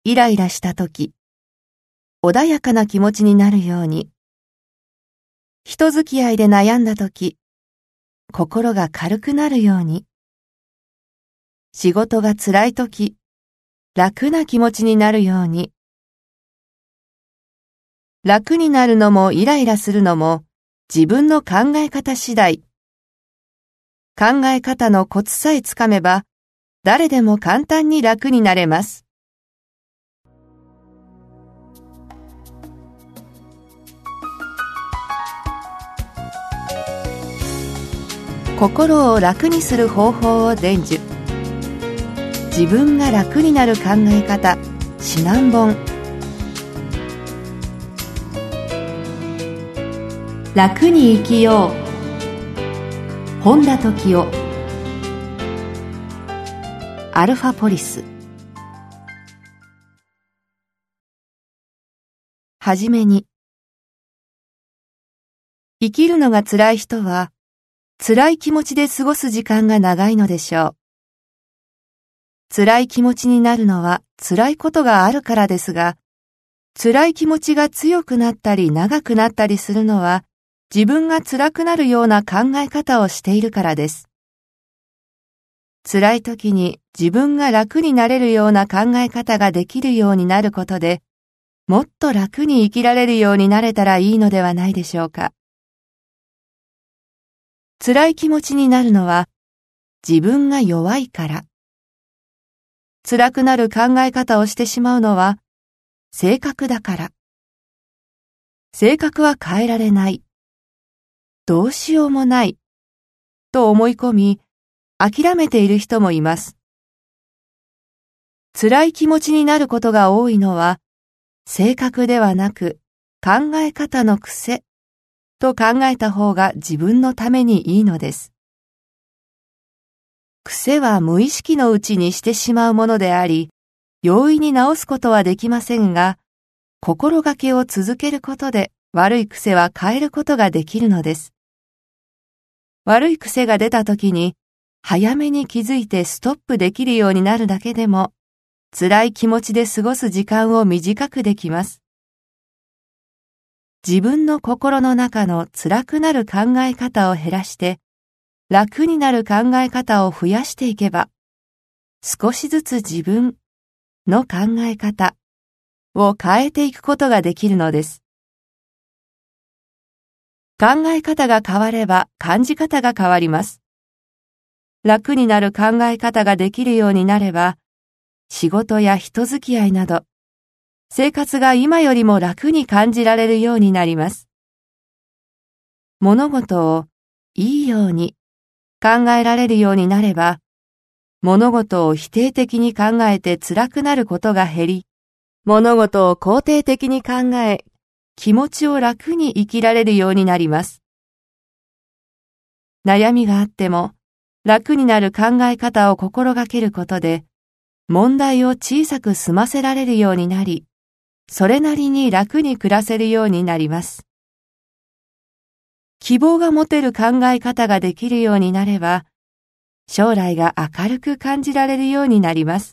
イライラしたとき、穏やかな気持ちになるように、人付き合いで悩んだとき、心が軽くなるように、仕事が辛いとき、楽な気持ちになるように、楽になるのもイライラするのも自分の考え方次第。考え方のコツさえつかめば、誰でも簡単に楽になれます。心を楽にする方法を伝授。自分が楽になる考え方指南本。楽に生きよう。本田時夫。アルファポリス。はじめに、生きるのが辛い人は、辛い気持ちで過ごす時間が長いのでしょう。辛い気持ちになるのは辛いことがあるからですが、辛い気持ちが強くなったり長くなったりするのは、自分が辛くなるような考え方をしているからです。辛い時に自分が楽になれるような考え方ができるようになることで、もっと楽に生きられるようになれたらいいのではないでしょうか。辛い気持ちになるのは自分が弱いから。辛くなる考え方をしてしまうのは性格だから。性格は変えられない。どうしようもない。と思い込み、諦めている人もいます。辛い気持ちになることが多いのは、性格ではなく考え方の癖と考えた方が自分のためにいいのです。癖は無意識のうちにしてしまうものであり、容易に直すことはできませんが、心がけを続けることで悪い癖は変えることができるのです。悪い癖が出た時に、早めに気づいてストップできるようになるだけでも、辛い気持ちで過ごす時間を短くできます。自分の心の中の辛くなる考え方を減らして、楽になる考え方を増やしていけば、少しずつ自分の考え方を変えていくことができるのです。考え方が変われば感じ方が変わります。楽になる考え方ができるようになれば、仕事や人付き合いなど、生活が今よりも楽に感じられるようになります。物事をいいように考えられるようになれば、物事を否定的に考えて辛くなることが減り、物事を肯定的に考え、気持ちを楽に生きられるようになります。悩みがあっても、楽になる考え方を心がけることで、問題を小さく済ませられるようになり、それなりに楽に暮らせるようになります。希望が持てる考え方ができるようになれば、将来が明るく感じられるようになります。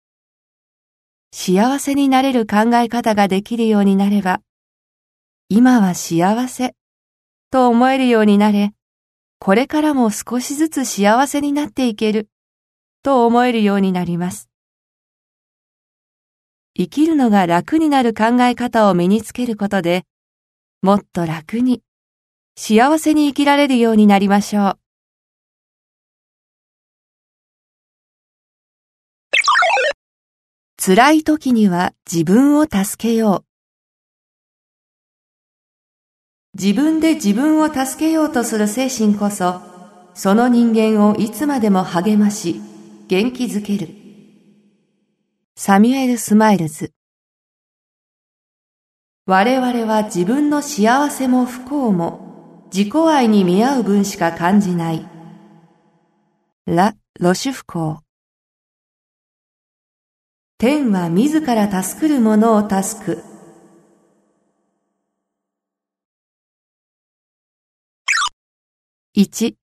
幸せになれる考え方ができるようになれば、今は幸せと思えるようになれ、これからも少しずつ幸せになっていけると思えるようになります。生きるのが楽になる考え方を身につけることで、もっと楽に、幸せに生きられるようになりましょう。辛い時には自分を助けよう。自分で自分を助けようとする精神こそ、その人間をいつまでも励まし、元気づける。サミュエル・スマイルズ。我々は自分の幸せも不幸も自己愛に見合う分しか感じない。ラ・ロシュフコー。天は自ら助くる者を助く。1、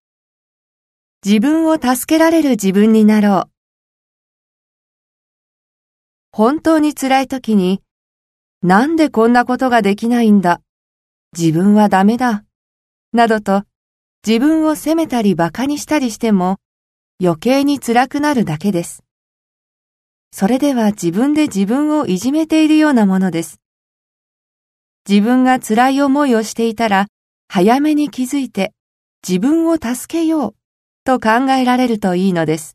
自分を助けられる自分になろう。 本当に辛い時に、なんでこんなことができないんだ、自分はダメだ、などと自分を責めたり馬鹿にしたりしても余計に辛くなるだけです。それでは自分で自分をいじめているようなものです。自分が辛い思いをしていたら、早めに気づいて自分を助けようと考えられるといいのです。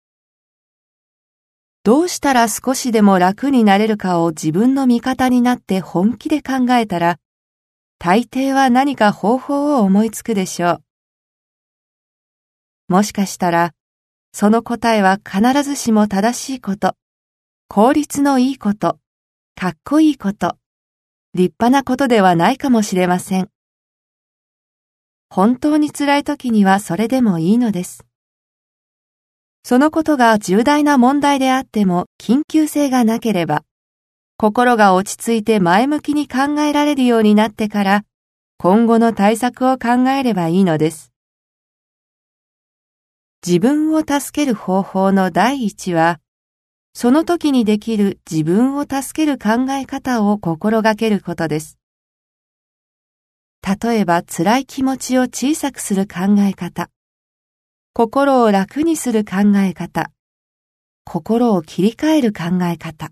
どうしたら少しでも楽になれるかを自分の味方になって本気で考えたら、大抵は何か方法を思いつくでしょう。もしかしたら、その答えは必ずしも正しいこと、効率のいいこと、かっこいいこと、立派なことではないかもしれません。本当に辛い時にはそれでもいいのです。そのことが重大な問題であっても緊急性がなければ、心が落ち着いて前向きに考えられるようになってから、今後の対策を考えればいいのです。自分を助ける方法の第一は、その時にできる自分を助ける考え方を心がけることです。例えば辛い気持ちを小さくする考え方、心を楽にする考え方、心を切り替える考え方。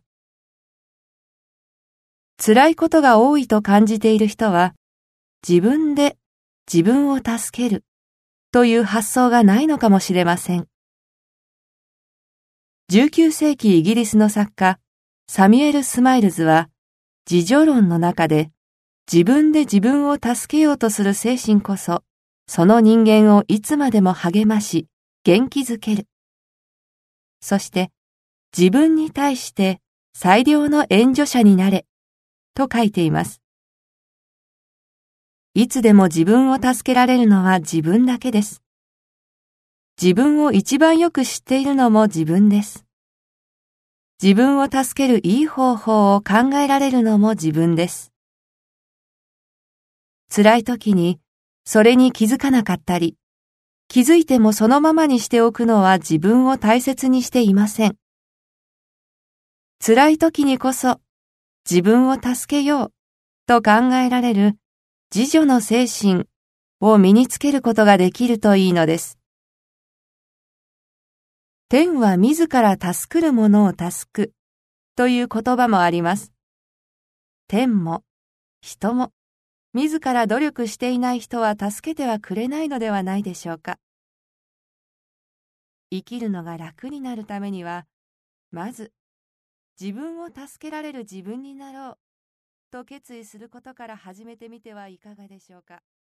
辛いことが多いと感じている人は、自分で自分を助けるという発想がないのかもしれません。19世紀イギリスの作家、サミュエル・スマイルズは、自助論の中で、自分で自分を助けようとする精神こそ、その人間をいつまでも励まし、元気づける。そして、自分に対して最良の援助者になれ、と書いています。いつでも自分を助けられるのは自分だけです。自分を一番よく知っているのも自分です。自分を助けるいい方法を考えられるのも自分です。辛い時にそれに気づかなかったり、気づいてもそのままにしておくのは自分を大切にしていません。辛い時にこそ自分を助けようと考えられる自助の精神を身につけることができるといいのです。天は自ら助くる者を助くという言葉もあります。天も人も自ら努力していない人は助けてはくれないのではないでしょうか。生きるのが楽になるためには、まず自分を助けられる自分になろうと決意することから始めてみてはいかがでしょうか。